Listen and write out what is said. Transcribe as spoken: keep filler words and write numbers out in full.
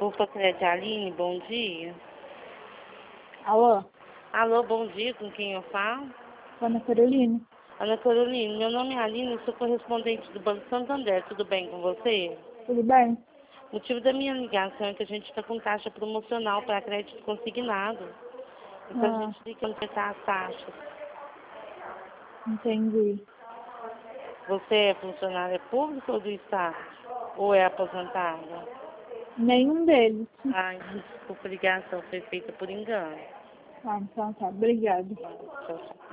Opa, Crédito Aline, bom dia. Alô? Alô, bom dia, com quem eu falo? Ana Carolina. Ana Carolina, meu nome é Aline, eu sou correspondente do Banco Santander, tudo bem com você? Tudo bem? O motivo da minha ligação é que a gente está com taxa promocional para crédito consignado. Então a Ah, gente tem que aumentar as taxas. entendi. Você é funcionária pública ou do Estado? Ou é aposentada? Nenhum deles. Ai, desculpa, a ligação foi feita por engano. Ah, então tá. Obrigada. Tchau, tchau.